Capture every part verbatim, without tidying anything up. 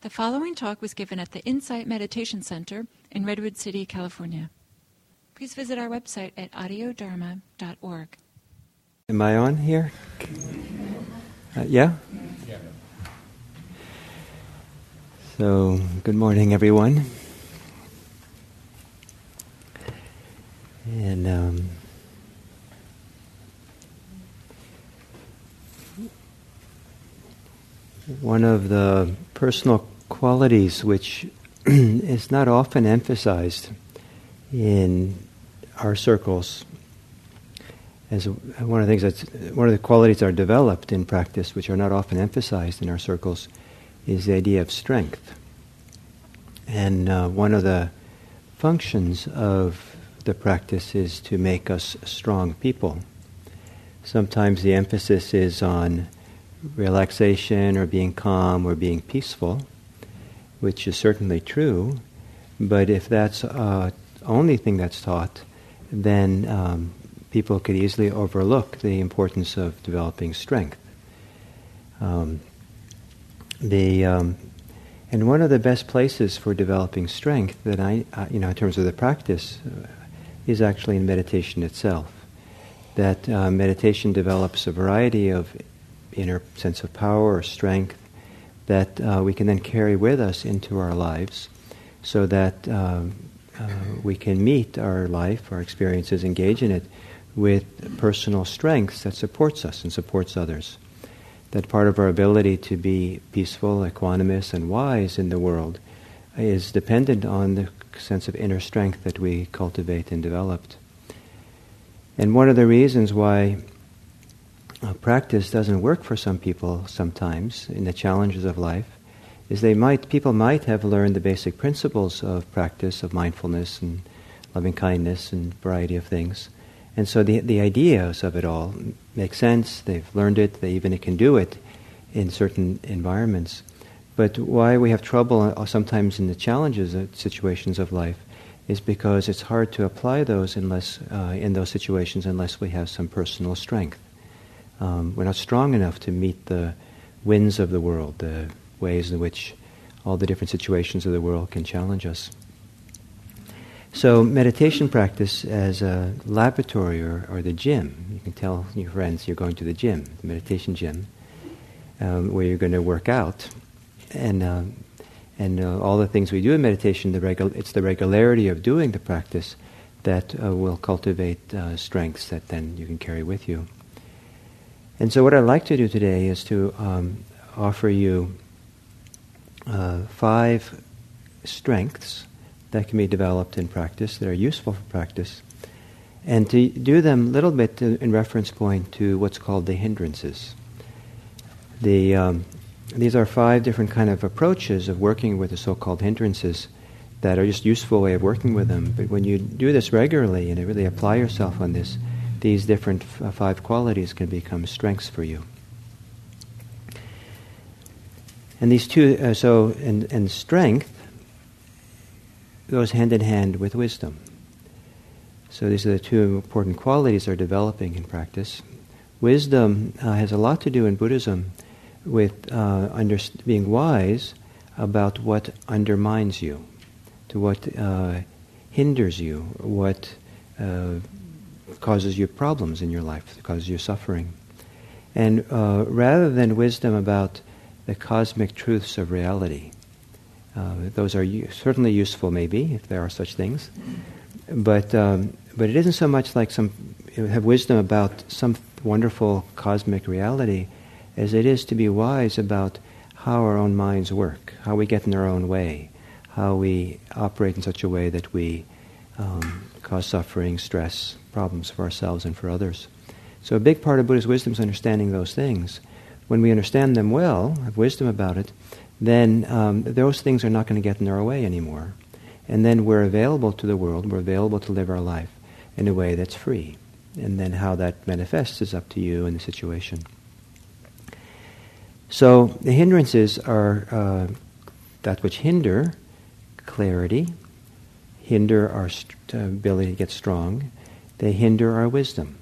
The following talk was given at the Insight Meditation Center in Redwood City, California. Please visit our website at audio dharma dot org. Am I on here? Uh, yeah? Yeah. So, good morning, everyone. And um, one of the personal qualities which is not often emphasized in our circles, as one of the things that's one of the qualities that are developed in practice, which are not often emphasized in our circles, is the idea of strength. And uh, one of the functions of the practice is to make us strong people. Sometimes the emphasis is on relaxation or being calm or being peaceful, which is certainly true, but if that's the uh, only thing that's taught, then um, people could easily overlook the importance of developing strength. Um, the um, and one of the best places for developing strength that I, uh, you know, in terms of the practice, uh, is actually in meditation itself. That uh, meditation develops a variety of inner sense of power or strength that uh, we can then carry with us into our lives, so that uh, uh, we can meet our life, our experiences, engage in it with personal strengths that supports us and supports others. That part of our ability to be peaceful, equanimous, and wise in the world is dependent on the sense of inner strength that we cultivate and developed. And one of the reasons why Uh, practice doesn't work for some people sometimes in the challenges of life is they might people might have learned the basic principles of practice of mindfulness and loving kindness and variety of things, and so the the ideas of it all make sense. They've learned it. They even can do it in certain environments. But why we have trouble sometimes in the challenges of situations of life is because it's hard to apply those unless uh, in those situations unless we have some personal strength. Um, we're not strong enough to meet the winds of the world, the ways in which all the different situations of the world can challenge us. So meditation practice as a laboratory or, or the gym, you can tell your friends you're going to the gym, the meditation gym, um, where you're going to work out. And uh, and uh, all the things we do in meditation, the regu- it's the regularity of doing the practice that uh, will cultivate uh, strengths that then you can carry with you. And so what I'd like to do today is to um, offer you uh, five strengths that can be developed in practice, that are useful for practice, and to do them a little bit to, in reference point to what's called the hindrances. The, um, these are five different kind of approaches of working with the so-called hindrances that are just useful way of working with them. But when you do this regularly and you really apply yourself on this, these different f- five qualities can become strengths for you. And these two, uh, so, and, and strength goes hand in hand with wisdom. So these are the two important qualities that are developing in practice. Wisdom uh, has a lot to do in Buddhism with uh, under, being wise about what undermines you, to what uh, hinders you, what uh, causes you problems in your life, causes you suffering. And uh, rather than wisdom about the cosmic truths of reality, uh, those are u- certainly useful maybe, if there are such things, but um, but it isn't so much like some have wisdom about some wonderful cosmic reality as it is to be wise about how our own minds work, how we get in our own way, how we operate in such a way that we um, cause suffering, stress, problems for ourselves and for others. So a big part of Buddha's wisdom is understanding those things. When we understand them well, have wisdom about it, then um, those things are not going to get in our way anymore. And then we're available to the world, we're available to live our life in a way that's free. And then how that manifests is up to you and the situation. So the hindrances are uh, that which hinder clarity, hinder our st- ability to get strong. They hinder our wisdom.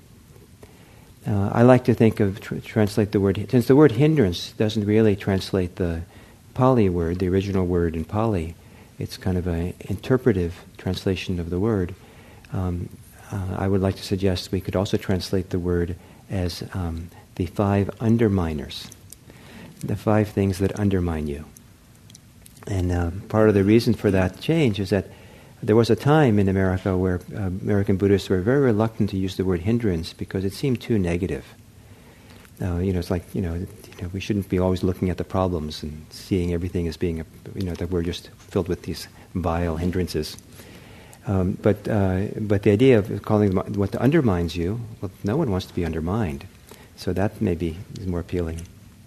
Uh, I like to think of, tr- translate the word, since the word hindrance doesn't really translate the Pali word, the original word in Pali. It's kind of an interpretive translation of the word. Um, uh, I would like to suggest we could also translate the word as um, the five underminers, the five things that undermine you. And uh, part of the reason for that change is that there was a time in America where uh, American Buddhists were very reluctant to use the word hindrance because it seemed too negative. Uh, you know, it's like, you know, you know, we shouldn't be always looking at the problems and seeing everything as being, a, you know, that we're just filled with these vile hindrances. Um, but uh, but the idea of calling them what undermines you, well, no one wants to be undermined. So that maybe is more appealing.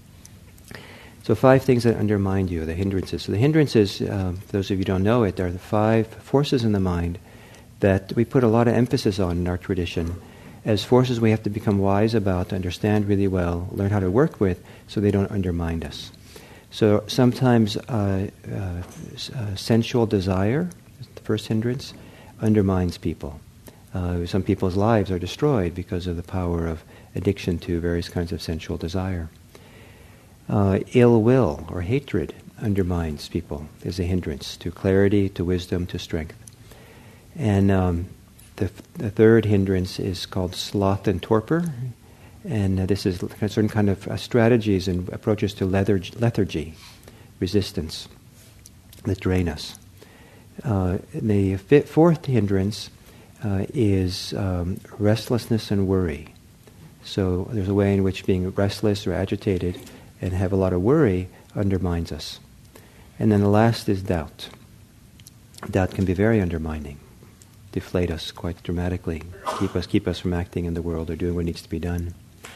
So five things that undermine you, the hindrances. So the hindrances, uh, for those of you who don't know it, are the five forces in the mind that we put a lot of emphasis on in our tradition as forces we have to become wise about, to understand really well, learn how to work with, so they don't undermine us. So sometimes uh, uh, uh, sensual desire, the first hindrance, undermines people. Uh, some people's lives are destroyed because of the power of addiction to various kinds of sensual desire. Uh, ill will or hatred undermines people, is a hindrance to clarity, to wisdom, to strength. And um, the, the third hindrance is called sloth and torpor, and uh, this is certain kind of uh, strategies and approaches to lethargy, lethargy, resistance, that drain us. Uh, the fi- fourth hindrance uh, is um, restlessness and worry. So there's a way in which being restless or agitated and have a lot of worry undermines us. And then the last is doubt. Doubt can be very undermining, deflate us quite dramatically, keep us keep us from acting in the world or doing what needs to be done.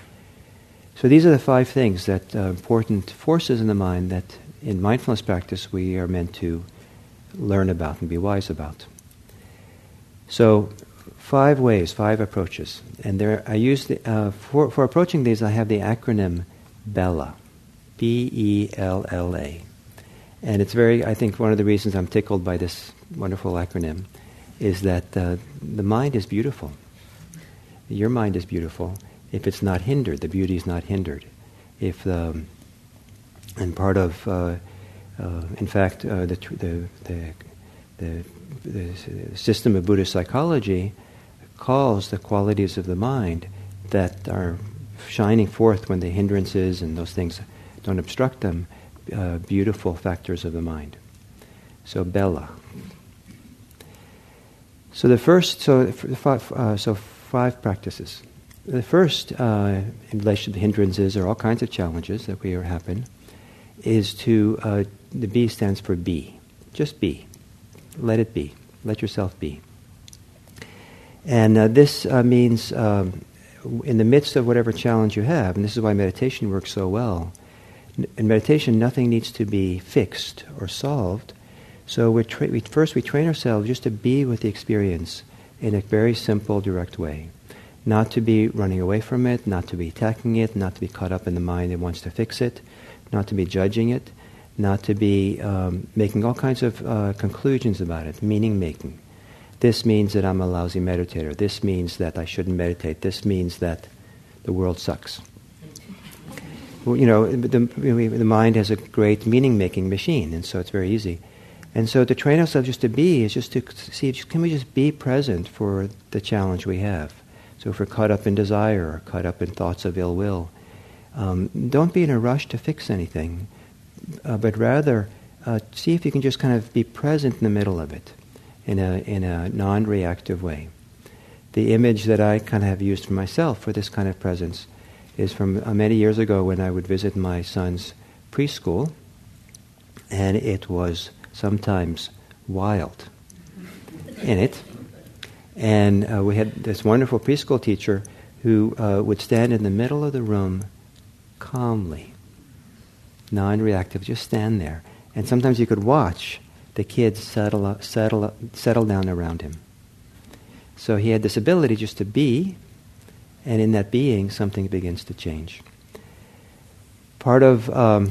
So these are the five things that uh, important forces in the mind that in mindfulness practice we are meant to learn about and be wise about. So five ways, five approaches. And there I use the, uh, for, for approaching these I have the acronym BELLA. B E L L A. And it's very, I think one of the reasons I'm tickled by this wonderful acronym is that uh, the mind is beautiful. Your mind is beautiful if it's not hindered. The beauty is not hindered. If um, and part of, uh, uh, in fact, uh, the, the, the, the, the system of Buddhist psychology calls the qualities of the mind that are shining forth when the hindrances and those things don't obstruct them, uh, beautiful factors of the mind. So Bella. So the first, so five, uh, so five practices. The first, uh, in relation to the hindrances or all kinds of challenges that we are happen, is to, uh, the B stands for be. Just be. Let it be. Let yourself be. And uh, this uh, means um, in the midst of whatever challenge you have, and this is why meditation works so well. In meditation, nothing needs to be fixed or solved. So we tra- we, first we train ourselves just to be with the experience in a very simple, direct way. Not to be running away from it, not to be attacking it, not to be caught up in the mind that wants to fix it, not to be judging it, not to be um, making all kinds of uh, conclusions about it, meaning-making. This means that I'm a lousy meditator. This means that I shouldn't meditate. This means that the world sucks. You know, the, the mind has a great meaning-making machine, and so it's very easy. And so to train ourselves just to be is just to see, can we just be present for the challenge we have? So if we're caught up in desire or caught up in thoughts of ill will, um, don't be in a rush to fix anything, uh, but rather uh, see if you can just kind of be present in the middle of it in a in a non-reactive way. The image that I kind of have used for myself for this kind of presence is from uh, many years ago when I would visit my son's preschool, and it was sometimes wild in it. And uh, we had this wonderful preschool teacher who uh, would stand in the middle of the room calmly, non-reactive, just stand there. And sometimes you could watch the kids settle up, settle up, settle down around him. So he had this ability just to be, and in that being, something begins to change. Part of um,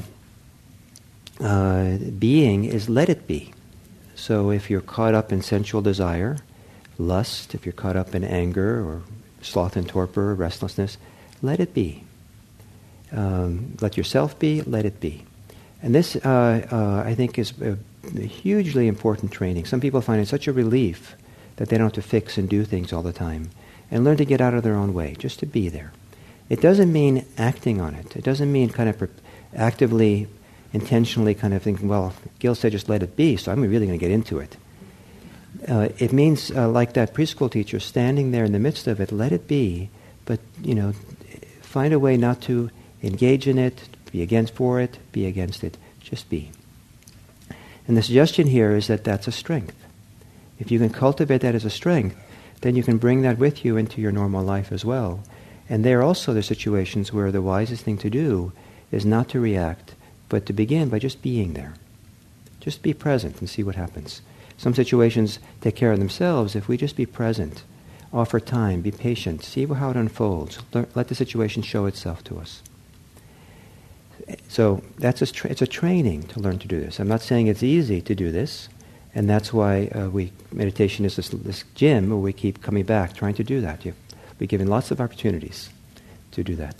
uh, being is let it be. So if you're caught up in sensual desire, lust, if you're caught up in anger or sloth and torpor, restlessness, let it be. Um, let yourself be, let it be. And this, uh, uh, I think, is a, a hugely important training. Some people find it such a relief that they don't have to fix and do things all the time, and learn to get out of their own way, just to be there. It doesn't mean acting on it. It doesn't mean kind of actively, intentionally kind of thinking, well, Gil said just let it be, so I'm really going to get into it. Uh, it means, uh, like that preschool teacher, standing there in the midst of it, let it be, but, you know, find a way not to engage in it, be against for it, be against it, just be. And the suggestion here is that that's a strength. If you can cultivate that as a strength, then you can bring that with you into your normal life as well. And there also there are situations where the wisest thing to do is not to react, but to begin by just being there. Just be present and see what happens. Some situations take care of themselves if we just be present, offer time, be patient, see how it unfolds, let the situation show itself to us. So that's a tra- it's a training to learn to do this. I'm not saying it's easy to do this, and that's why uh, we meditation is this, this gym where we keep coming back, trying to do that. You've been given lots of opportunities to do that.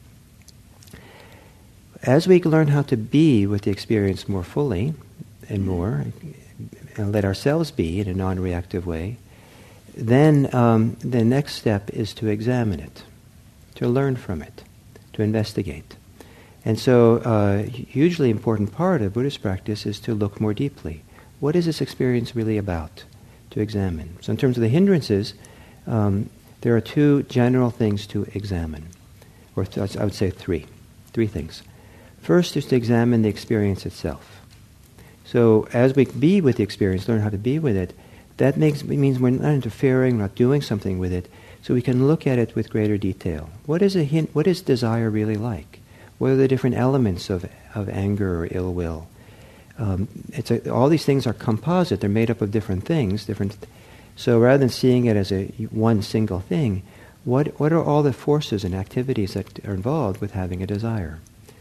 As we learn how to be with the experience more fully and more, and let ourselves be in a non-reactive way, then um, the next step is to examine it, to learn from it, to investigate. And so uh, a hugely important part of Buddhist practice is to look more deeply. What is this experience really about? To examine. So in terms of the hindrances, um, there are two general things to examine. Or th- I would say three. Three things. First is to examine the experience itself. So as we be with the experience, learn how to be with it, that makes it means we're not interfering, not doing something with it, so we can look at it with greater detail. What is a hint, what is desire really like? What are the different elements of, of anger or ill will? Um, it's a, all these things are composite. They're made up of different things. Different. So rather than seeing it as a one single thing, what what are all the forces and activities that are involved with having a desire?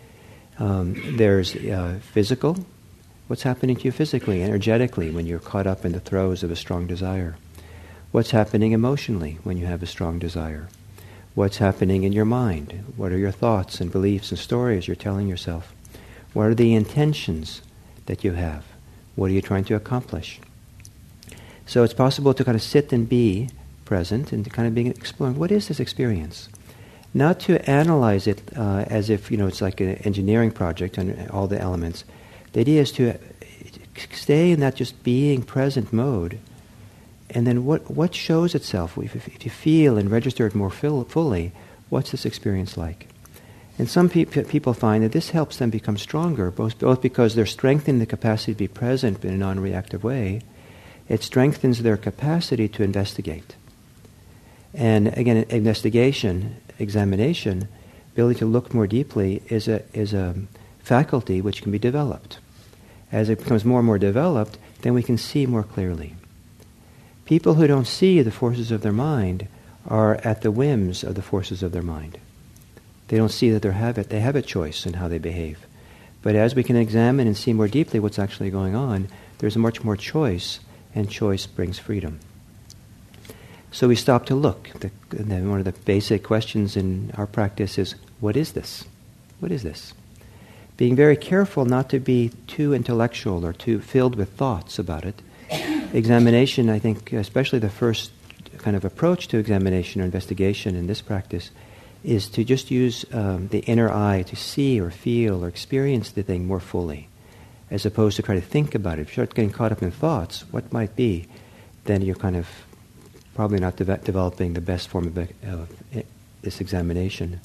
Um, there's uh, physical. What's happening to you physically, energetically, when you're caught up in the throes of a strong desire? What's happening emotionally when you have a strong desire? What's happening in your mind? What are your thoughts and beliefs and stories you're telling yourself? What are the intentions that you have? What are you trying to accomplish? So it's possible to kind of sit and be present and to kind of be exploring, what is this experience? Not to analyze it uh, as if, you know, it's like an engineering project and all the elements. The idea is to stay in that just being present mode, and then what, what shows itself? If, if you feel and register it more full, fully, what's this experience like? And some pe- people find that this helps them become stronger, both, both because they're strengthening the capacity to be present in a non-reactive way. It strengthens their capacity to investigate. And again, investigation, examination, ability to look more deeply is a is a faculty which can be developed. As it becomes more and more developed, then we can see more clearly. People who don't see the forces of their mind are at the whims of the forces of their mind. They don't see that they have it. They have a choice in how they behave. But as we can examine and see more deeply what's actually going on, there's much more choice, and choice brings freedom. So we stop to look. The, the, one of the basic questions in our practice is, what is this? What is this? Being very careful not to be too intellectual or too filled with thoughts about it. Examination, I think, especially the first kind of approach to examination or investigation in this practice, is to just use um, the inner eye to see or feel or experience the thing more fully, as opposed to try to think about it. If you start getting caught up in thoughts, what might be, then you're kind of probably not de- developing the best form of uh, this examination.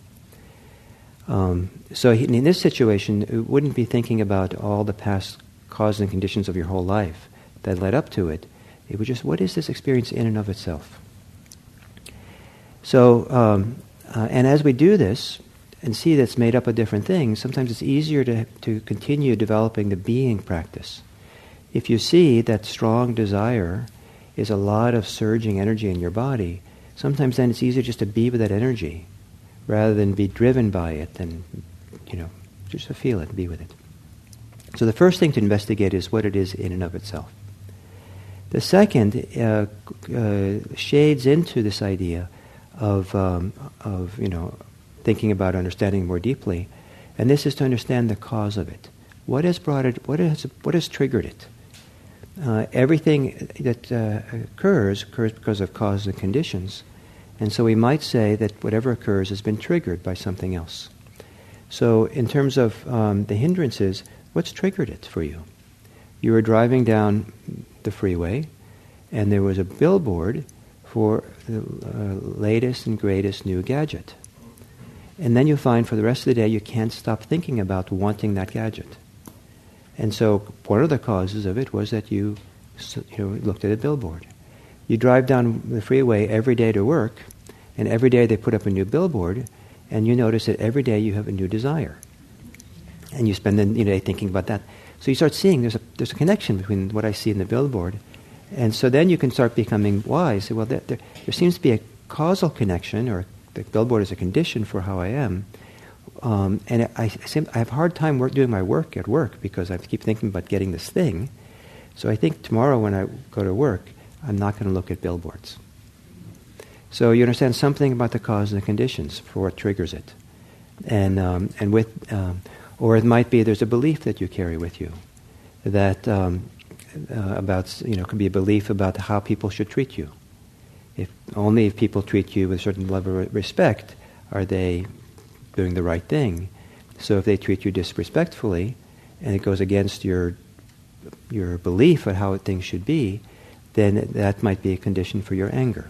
Um, so he, in this situation, it wouldn't be thinking about all the past causes and conditions of your whole life that led up to it. It would just, what is this experience in and of itself? So, um, uh, and as we do this and see that it's made up of different things, sometimes it's easier to to continue developing the being practice. If you see that strong desire is a lot of surging energy in your body, sometimes then it's easier just to be with that energy rather than be driven by it and, you know, just to feel it and be with it. So the first thing to investigate is what it is in and of itself. The second uh, uh, shades into this idea of, um, of, you know, thinking about understanding more deeply, and this is to understand the cause of it. What has brought it? What has what has triggered it? Uh, everything that uh, occurs occurs because of causes and conditions, and so we might say that whatever occurs has been triggered by something else. So, in terms of um, the hindrances, what's triggered it for you? You were driving down the freeway, and there was a billboard for the uh, latest and greatest new gadget. And then you find for the rest of the day you can't stop thinking about wanting that gadget. And so one of the causes of it was that you, you know, looked at a billboard. You drive down the freeway every day to work, and every day they put up a new billboard, and you notice that every day you have a new desire. And you spend the you know, day thinking about that. So you start seeing there's a, there's a connection between what I see in the billboard. And so then you can start becoming wise. Say, well, there, there, there seems to be a causal connection, or the billboard is a condition for how I am. Um, and I, I, I have a hard time work, doing my work at work because I keep thinking about getting this thing. So I think tomorrow when I go to work, I'm not going to look at billboards. So you understand something about the cause and the conditions for what triggers it. And um, and with, um, or it might be there's a belief that you carry with you that um, uh, about, you know, can be a belief about how people should treat you. If only if people treat you with a certain level of respect are they doing the right thing. So if they treat you disrespectfully, and it goes against your your belief of how things should be, then that might be a condition for your anger.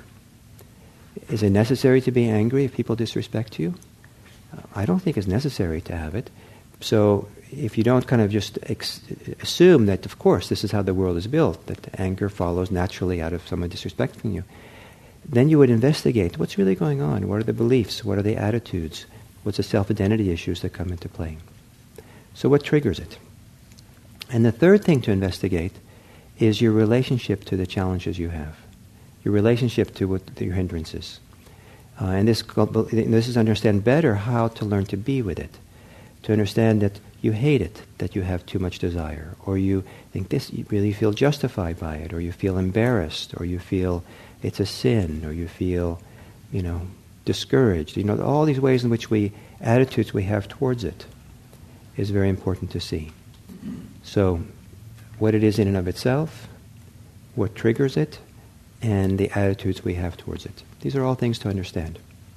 Is it necessary to be angry if people disrespect you? Uh, I don't think it's necessary to have it. So if you don't kind of just ex- assume that, of course, this is how the world is built, that anger follows naturally out of someone disrespecting you, then you would investigate what's really going on. What are the beliefs? What are the attitudes? What's the self-identity issues that come into play? So what triggers it? And the third thing to investigate is your relationship to the challenges you have, your relationship to what your hindrances. Uh, and this, this is to understand better how to learn to be with it, to understand that you hate it, that you have too much desire, or you think this, you really feel justified by it, or you feel embarrassed, or you feel it's a sin, or you feel, you know, discouraged. You know, all these ways in which we, attitudes we have towards it is very important to see. So, what it is in and of itself, what triggers it, and the attitudes we have towards it. These are all things to understand.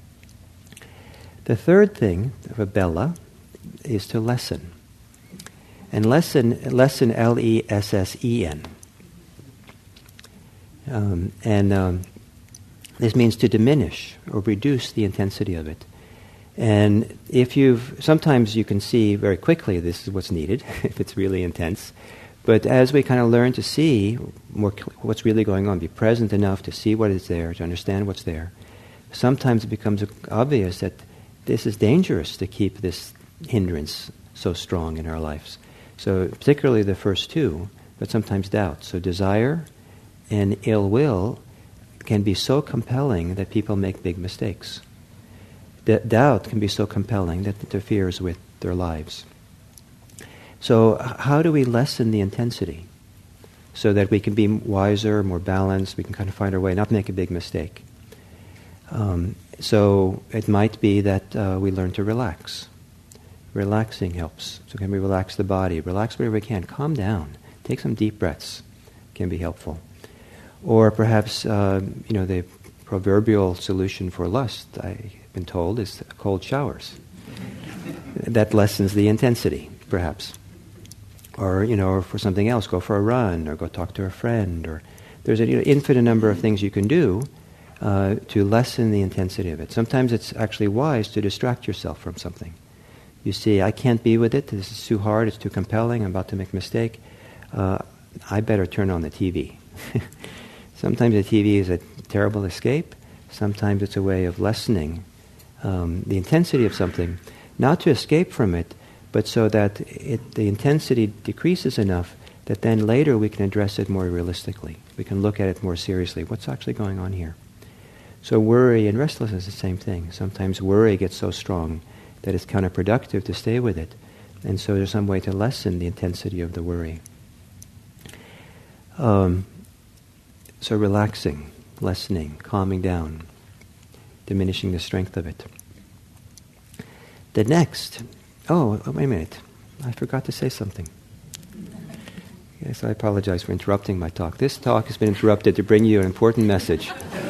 The third thing of a Bella is to lessen. And lessen, lessen, L E S S E N. Um, and um, this means to diminish or reduce the intensity of it. And if you've, sometimes you can see very quickly this is what's needed, if it's really intense. But as we kind of learn to see more what's really going on, be present enough to see what is there, to understand what's there, sometimes it becomes obvious that this is dangerous to keep this hindrance so strong in our lives. So particularly the first two, but sometimes doubt. So desire and ill will can be so compelling that people make big mistakes. D- doubt can be so compelling that it interferes with their lives. So how do we lessen the intensity so that we can be wiser, more balanced, we can kind of find our way, not make a big mistake? Um, so it might be that uh, we learn to relax. Relaxing helps. So can we relax the body? Relax wherever we can. Calm down. Take some deep breaths. Can be helpful. Or perhaps, uh, you know, the proverbial solution for lust, I've been told, is cold showers. That lessens the intensity, perhaps. Or, you know, or for something else, go for a run, or go talk to a friend, or there's an you know, infinite number of things you can do uh, to lessen the intensity of it. Sometimes it's actually wise to distract yourself from something. You see, I can't be with it, this is too hard, it's too compelling, I'm about to make a mistake. Uh, I better turn on the T V. Sometimes the T V is a terrible escape. Sometimes it's a way of lessening um, the intensity of something, not to escape from it, but so that it, the intensity decreases enough that then later we can address it more realistically. We can look at it more seriously. What's actually going on here? So worry and restlessness is the same thing. Sometimes worry gets so strong that it's counterproductive to stay with it. And so there's some way to lessen the intensity of the worry. Um, so relaxing, lessening, calming down, diminishing the strength of it. The next, oh, wait a minute. I forgot to say something. Yes, I apologize for interrupting my talk. This talk has been interrupted to bring you an important message.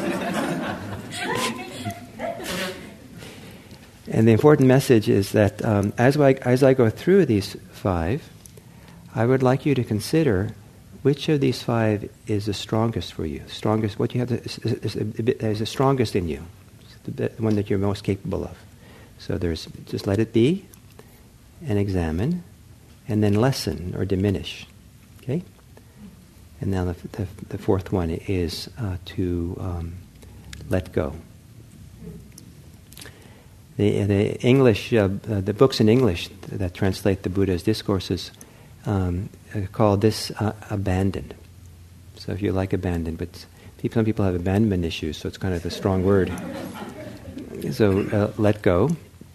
And the important message is that um, as, I, as I go through these five, I would like you to consider which of these five is the strongest for you. Strongest, what you have is, is, is the strongest in you, the one that you're most capable of. So there's just let it be, and examine, and then lessen or diminish. Okay? And now the, the, the fourth one is uh, to um, let go. The, the English, uh, uh, the books in English that translate the Buddha's discourses um, call this uh, abandoned. So if you like abandoned, but people, some people have abandonment issues, so it's kind of a strong word. So uh, let go.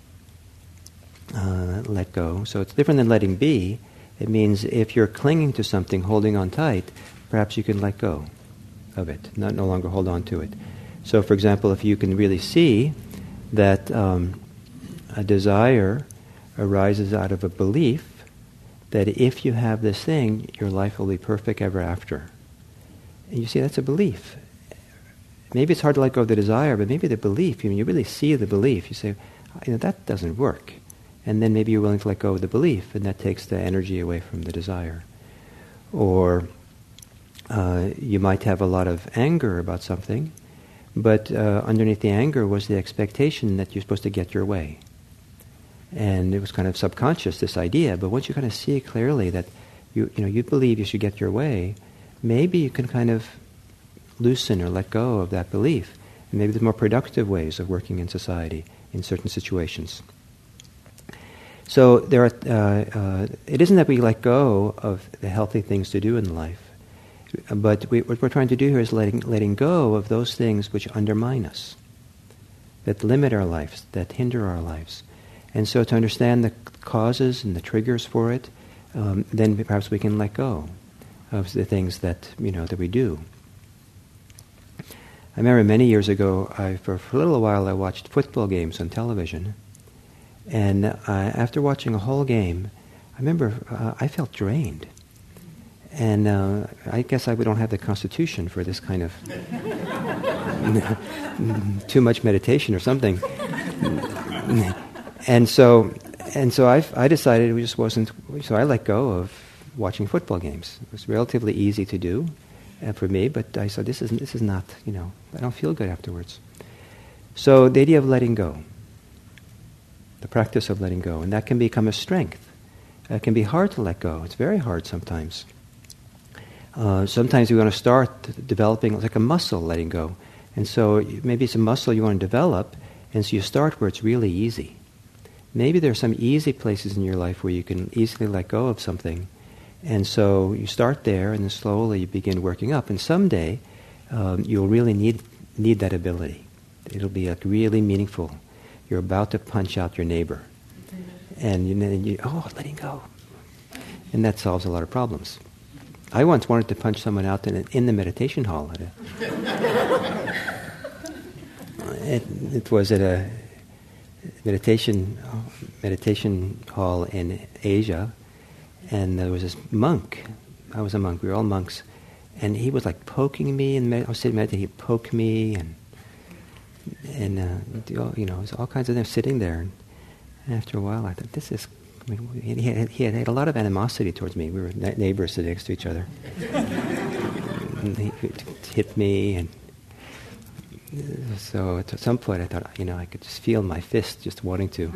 Uh, let go. So it's different than letting be. It means if you're clinging to something, holding on tight, perhaps you can let go of it, not no longer hold on to it. So for example, if you can really see that um, a desire arises out of a belief that if you have this thing, your life will be perfect ever after. And you see, that's a belief. Maybe it's hard to let go of the desire, but maybe the belief, you, know, you really see the belief. You say, you know, that doesn't work. And then maybe you're willing to let go of the belief, and that takes the energy away from the desire. Or uh, you might have a lot of anger about something, but uh, underneath the anger was the expectation that you're supposed to get your way. And it was kind of subconscious, this idea, but once you kind of see clearly that you, you know, you believe you should get your way, maybe you can kind of loosen or let go of that belief. And maybe there's more productive ways of working in society in certain situations. So there are. Uh, uh, it isn't that we let go of the healthy things to do in life, but we, what we're trying to do here is letting letting go of those things which undermine us, that limit our lives, that hinder our lives. And so to understand the causes and the triggers for it, um, then perhaps we can let go of the things that you know that we do. I remember many years ago, I, for, for a little while, I watched football games on television. And uh, after watching a whole game, I remember uh, I felt drained. And uh, I guess I don't have the constitution for this kind of too much meditation or something. And so, and so I, I decided it just wasn't. So I let go of watching football games. It was relatively easy to do uh, for me, but I said, "This is this is not. You know, I don't feel good afterwards." So the idea of letting go. The practice of letting go. And that can become a strength. It can be hard to let go. It's very hard sometimes. Uh, sometimes you want to start developing like a muscle, letting go. And so maybe it's a muscle you want to develop, and so you start where it's really easy. Maybe there are some easy places in your life where you can easily let go of something. And so you start there, and then slowly you begin working up. And someday um, you'll really need need that ability. It'll be like really meaningful. You're about to punch out your neighbor. And you, and you, oh, letting go. And that solves a lot of problems. I once wanted to punch someone out in, in the meditation hall. At a, it, it was at a meditation meditation hall in Asia, and there was this monk. I was a monk. We were all monks. And he was like poking me, and med- I was sitting meditating, he'd poke me, and And, uh, you know, it was all kinds of them sitting there. And after a while, I thought, this is... I mean, he, had, he had had a lot of animosity towards me. We were neighbors sitting next to each other. And he hit me, and so at some point I thought, you know, I could just feel my fist just wanting to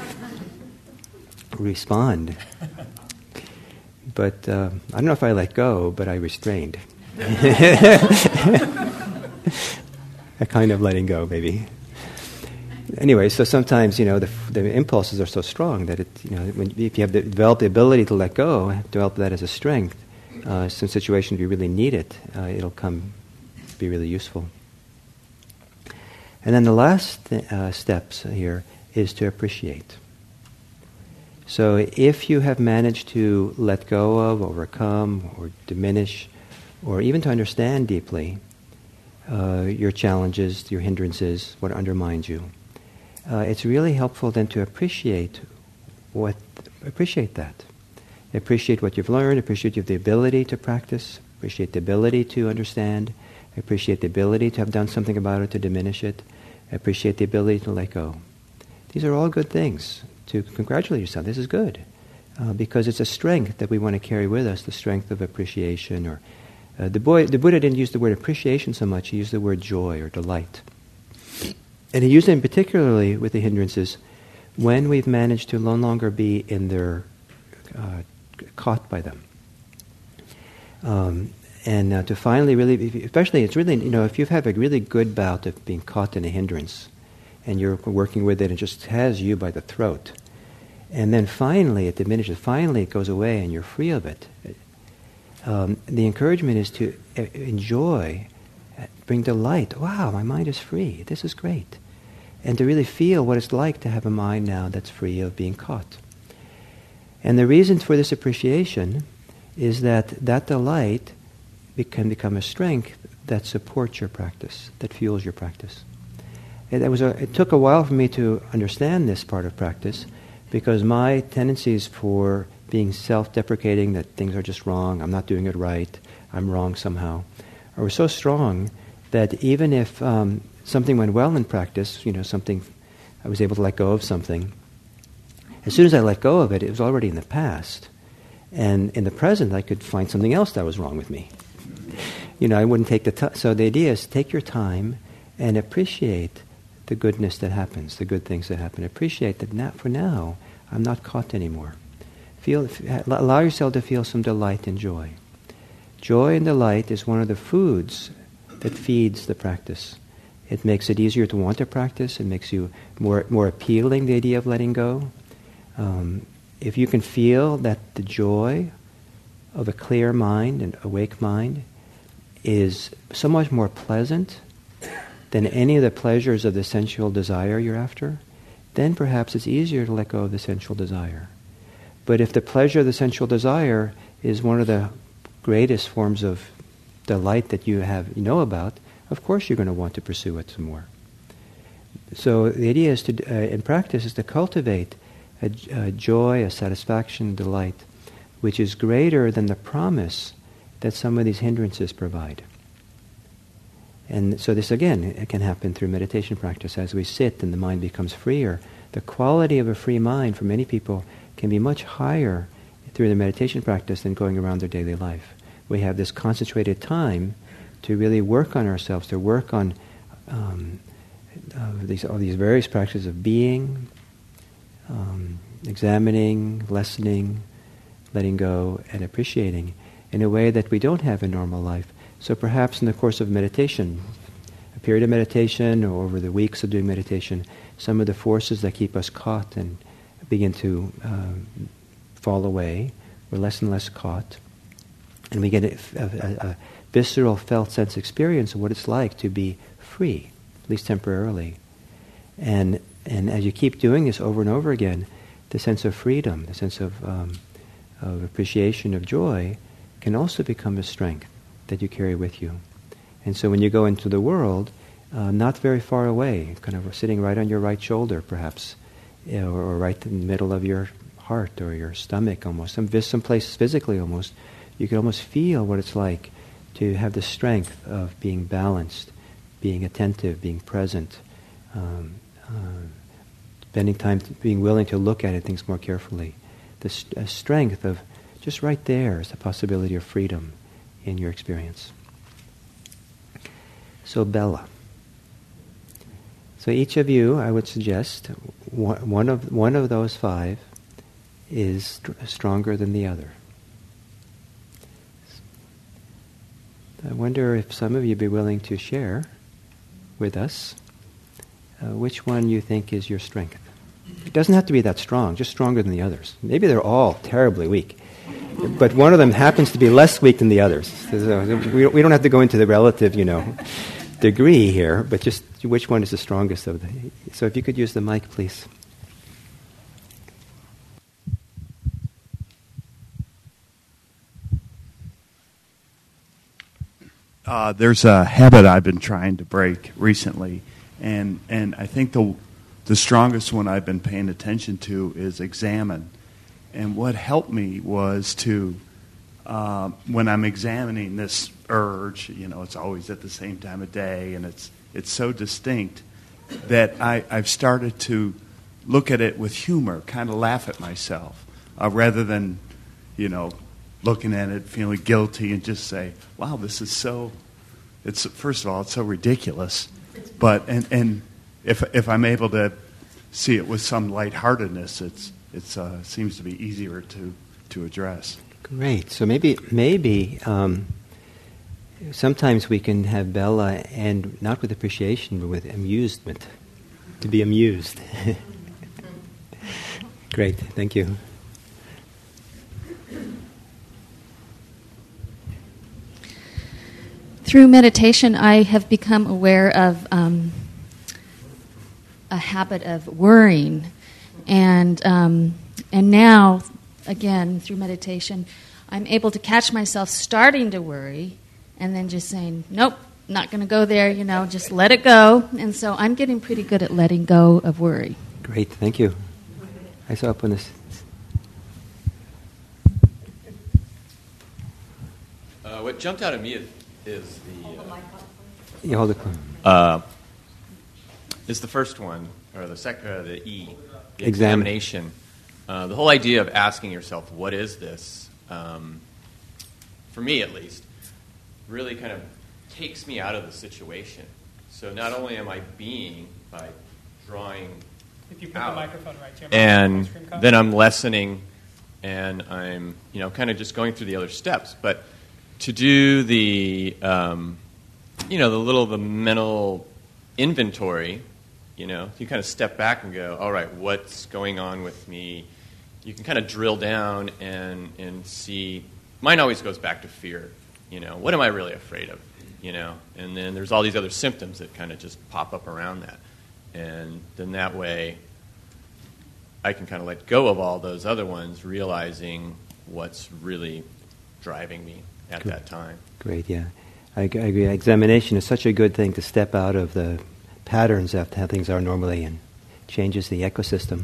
respond. But uh, I don't know if I let go, but I restrained. A kind of letting go, maybe. Anyway, so sometimes, you know, the, the impulses are so strong that it, you know, when, if you have the, develop the ability to let go, develop that as a strength, uh, some situations you really need it, uh, it'll come be really useful. And then the last th- uh, steps here is to appreciate. So if you have managed to let go of, overcome, or diminish, or even to understand deeply uh, your challenges, your hindrances, what undermines you, uh, it's really helpful then to appreciate what appreciate that. Appreciate what you've learned, appreciate you have the ability to practice, appreciate the ability to understand, appreciate the ability to have done something about it to diminish it, appreciate the ability to let go. These are all good things to congratulate yourself. This is good. Uh, because it's a strength that we want to carry with us, the strength of appreciation. Or uh, the, boy, the Buddha didn't use the word appreciation so much, he used the word joy or delight. And he used it particularly with the hindrances when we've managed to no longer be in their, uh, caught by them. Um, and uh, to finally really, especially it's really, you know, if you've had a really good bout of being caught in a hindrance and you're working with it and it just has you by the throat, and then finally it diminishes, finally it goes away and you're free of it. Um, the encouragement is to uh, enjoy, uh, bring delight. Wow, my mind is free. This is great. And to really feel what it's like to have a mind now that's free of being caught. And the reason for this appreciation is that that delight be- can become a strength that supports your practice, that fuels your practice. It, it, was a, it took a while for me to understand this part of practice, because my tendencies for being self-deprecating, that things are just wrong, I'm not doing it right, I'm wrong somehow, are so strong that even if um, something went well in practice, you know, something, I was able to let go of something, as soon as I let go of it, it was already in the past. And in the present, I could find something else that was wrong with me. You know, I wouldn't take the time. So the idea is take your time and appreciate the goodness that happens, the good things that happen. Appreciate that now, for now, I'm not caught anymore. Feel, allow yourself to feel some delight and joy. Joy and delight is one of the foods that feeds the practice. It makes it easier to want to practice. It makes you more more appealing, the idea of letting go. Um, if you can feel that the joy of a clear mind and awake mind is so much more pleasant than any of the pleasures of the sensual desire you're after, then perhaps it's easier to let go of the sensual desire. But if the pleasure of the sensual desire is one of the greatest forms of delight that you have, you know about, of course you're going to want to pursue it some more. So the idea is to, uh, in practice, is to cultivate a, a joy, a satisfaction, delight, which is greater than the promise that some of these hindrances provide. And so this, again, it can happen through meditation practice. As we sit and the mind becomes freer, the quality of a free mind for many people can be much higher through the meditation practice than going around their daily life. We have this concentrated time to really work on ourselves, to work on um, uh, these, all these various practices of being, um, examining, lessening, letting go, and appreciating in a way that we don't have in normal life. So perhaps in the course of meditation, a period of meditation, or over the weeks of doing meditation, some of the forces that keep us caught and begin to uh, fall away. We're less and less caught. And we get a, a, a visceral, felt sense experience of what it's like to be free, at least temporarily. And and as you keep doing this over and over again, the sense of freedom, the sense of, um, of appreciation, of joy, can also become a strength that you carry with you. And so when you go into the world, uh, not very far away, kind of sitting right on your right shoulder perhaps, you know, or, or right in the middle of your heart or your stomach almost, some, some place physically almost, you can almost feel what it's like to have the strength of being balanced, being attentive, being present, um, uh, spending time, to being willing to look at it, things more carefully. The st- strength of just right there is the possibility of freedom in your experience. So Bella. So each of you, I would suggest, one, one of one of those five is st- stronger than the other. I wonder if some of you would be willing to share with us uh, which one you think is your strength. It doesn't have to be that strong, just stronger than the others. Maybe they're all terribly weak, but one of them happens to be less weak than the others. So we don't have to go into the relative, you know, degree here, but just which one is the strongest of the... So if you could use the mic, please. Uh, there's a habit I've been trying to break recently, and, and I think the the strongest one I've been paying attention to is examine. And what helped me was to, uh, when I'm examining this urge, you know, it's always at the same time of day, and it's it's so distinct that I, I've started to look at it with humor, kind of laugh at myself, uh, rather than, you know, looking at it, feeling guilty, and just say, wow, this is so, it's first of all, it's so ridiculous. But, and, and if if I'm able to see it with some lightheartedness, it's it's uh, seems to be easier to, to address. Great. So maybe, maybe um, sometimes we can have Bella, and not with appreciation, but with amusement, to be amused. Great. Thank you. Through meditation, I have become aware of um, a habit of worrying. And um, and now, again, through meditation, I'm able to catch myself starting to worry and then just saying, nope, not going to go there, you know, just let it go. And so I'm getting pretty good at letting go of worry. Great, thank you. I saw up on this. Uh, what jumped out at me is, is the... Uh, you hold it. Uh, is the first one, or the sec- uh, the E. The examination. Uh, the whole idea of asking yourself, what is this, um, for me at least, really kind of takes me out of the situation. So not only am I being by drawing if you put out, the microphone right, Jim, and then I'm lessening, and I'm you know kind of just going through the other steps. But to do the um, you know the little the mental inventory. You know, you kind of step back and go, all right, what's going on with me? You can kind of drill down and, and see. Mine always goes back to fear. You know, what am I really afraid of? You know, and then there's all these other symptoms that kind of just pop up around that. And then that way I can kind of let go of all those other ones, realizing what's really driving me at Great. that time. Great, yeah. I, I agree. Examination is such a good thing to step out of the patterns of how things are normally and changes the ecosystem.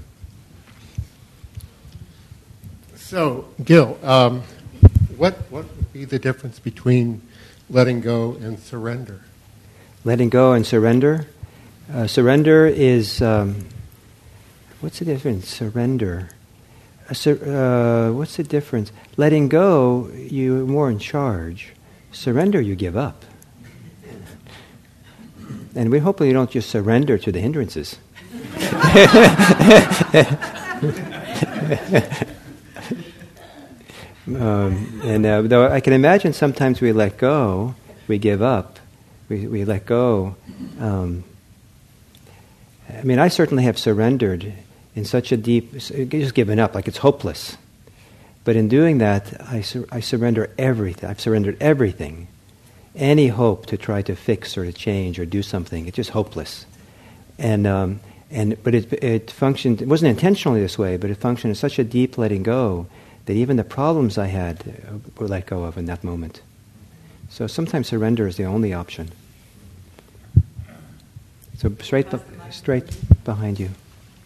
So, Gil, um, what what would be the difference between letting go and surrender? Letting go and surrender? Uh, surrender is, um, what's the difference? Surrender. Uh, sur- uh, what's the difference? Letting go, you're more in charge. Surrender, you give up. And we hopefully don't just surrender to the hindrances. um, and uh, though I can imagine sometimes we let go, we give up, we, we let go. Um, I mean, I certainly have surrendered in such a deep, just given up, like it's hopeless. But in doing that, I, sur- I surrender everything. I've surrendered everything. Any hope to try to fix or to change or do something, it's just hopeless. And um, and but it it functioned. It wasn't intentionally this way, but it functioned in such a deep letting go that even the problems I had were let go of in that moment. So sometimes surrender is the only option. So straight be- straight behind you.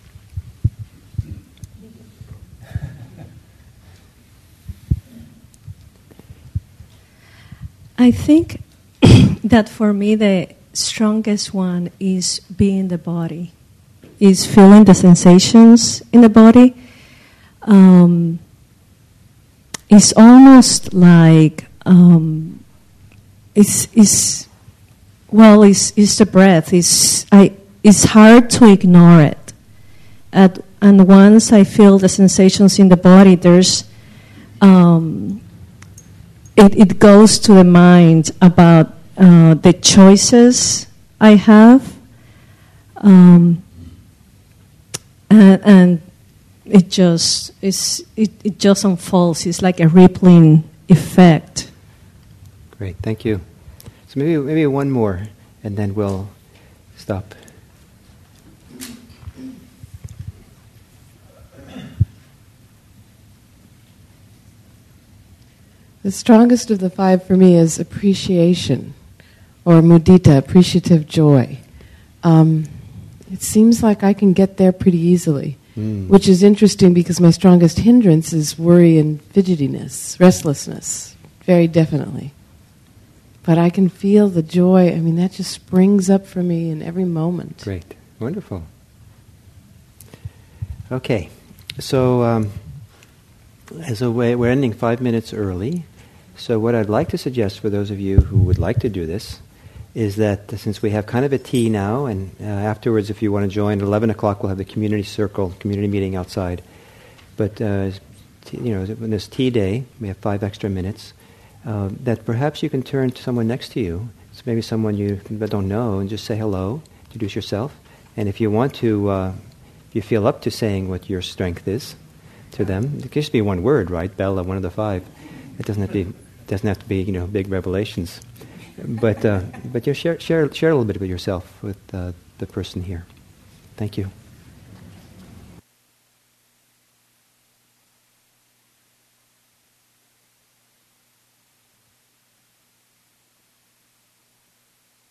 I think that for me the strongest one is being the body, is feeling the sensations in the body. Um, it's almost like um, it's it's well, it's it's the breath. It's I it's hard to ignore it. At, and once I feel the sensations in the body, there's um, It, it goes to the mind about uh, the choices I have, um, and, and it just it's, it, it just unfolds. It's like a rippling effect. Great, thank you. So maybe maybe one more, and then we'll stop. The strongest of the five for me is appreciation, or mudita, appreciative joy. Um, it seems like I can get there pretty easily. Mm. which is interesting because my strongest hindrance is worry and fidgetiness, restlessness, very definitely. But I can feel the joy. I mean, that just springs up for me in every moment. Great. Wonderful. Okay. So, um, as a way, we're ending five minutes early. So what I'd like to suggest for those of you who would like to do this is that since we have kind of a tea now, and uh, afterwards if you want to join, at eleven o'clock we'll have the community circle, community meeting outside. But, uh, t- you know, when this tea day, we have five extra minutes, uh, that perhaps you can turn to someone next to you, so maybe someone you don't know, and just say hello, introduce yourself. And if you want to, uh, if you feel up to saying what your strength is to them, it could just be one word, right? Bella, one of the five. It doesn't have to be, doesn't have to be, you know, big revelations. But uh, but you share share share a little bit with yourself with uh, the person here. Thank you.